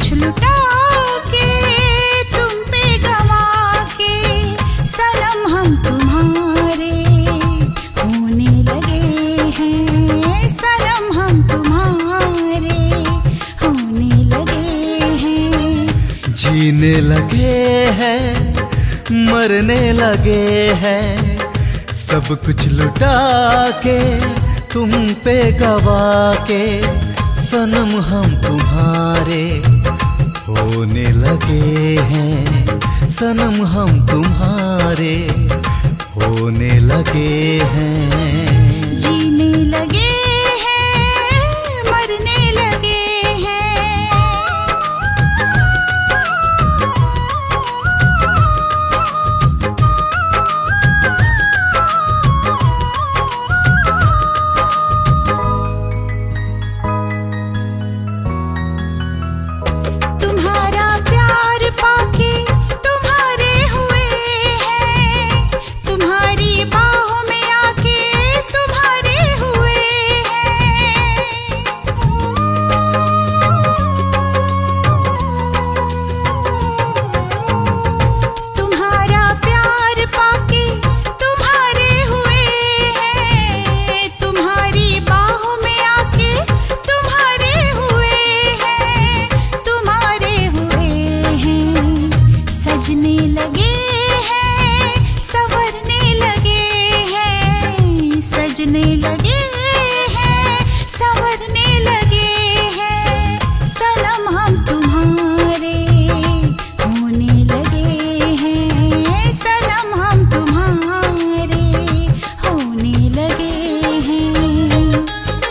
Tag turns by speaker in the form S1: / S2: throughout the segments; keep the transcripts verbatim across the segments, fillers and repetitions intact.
S1: कुछ लुटा के तुम पे गवा के सनम हम तुम्हारे होने लगे हैं। सनम हम तुम्हारे होने लगे हैं।
S2: जीने लगे हैं, मरने लगे हैं, सब कुछ लुटा के तुम पे गवा के सनम हम तुम्हारे होने लगे हैं। सनम हम तुम्हारे होने लगे हैं।
S1: जीने लगे हैं, मरने लगे हैं। तुम्हारा प्यार पाके तुम्हारे हुए हैं। तुम्हारी बाहों में आके तुम्हारे हुए हैं। तुम्हारा प्यार पाके तुम्हारे हुए हैं। तुम्हारी बाहों में आके तुम्हारे हुए हैं। तुम्हारे हुए हैं। सजने लगे हैं, संवरने लगे हैं। सजने लगे हैं, संवरने लगे हैं। सनम हम तुम्हारे होने लगे हैं। सनम हम तुम्हारे होने लगे हैं।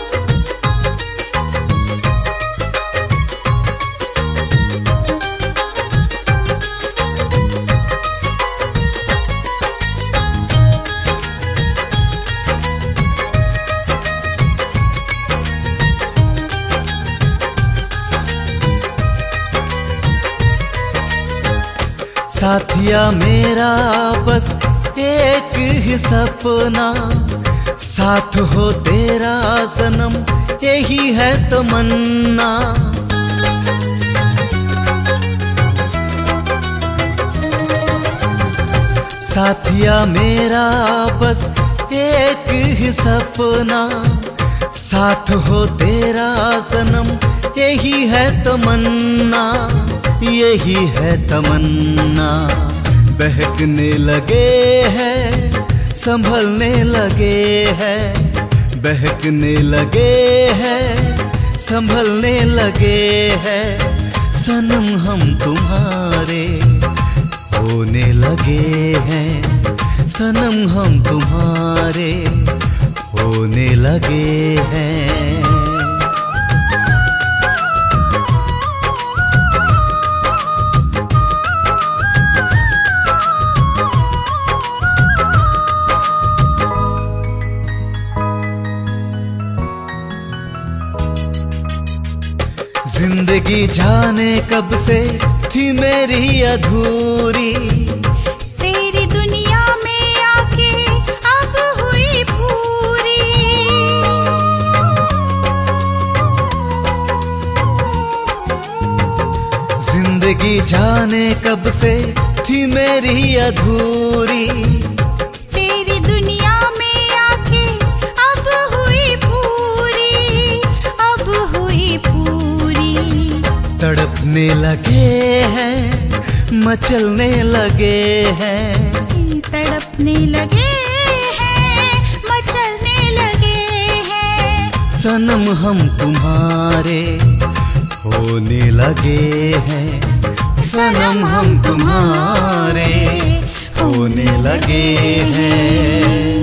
S2: साथिया मेरा बस एक ही सपना, साथ हो तेरा सनम यही है तमन्ना। साथिया मेरा बस एक ही सपना, साथ हो तेरा सनम यही है तमन्ना। यही है तमन्ना। बहकने लगे हैं, संभलने लगे हैं, बहकने लगे हैं, संभलने लगे हैं। सनम हम तुम्हारे होने लगे हैं। सनम हम तुम्हारे होने लगे हैं। जिंदगी जाने कब से थी मेरी अधूरी,
S1: तेरी दुनिया में आके अब हुई पूरी।
S2: जिंदगी जाने कब से थी मेरी अधूरी,
S1: तेरी दुनिया में आके अब हुई पूरी। अब हुई पूरी।
S2: तड़पने लगे हैं, मचलने लगे हैं,
S1: तड़पने लगे हैं, मचलने लगे हैं।
S2: सनम हम तुम्हारे होने लगे हैं। सनम हम तुम्हारे होने लगे हैं।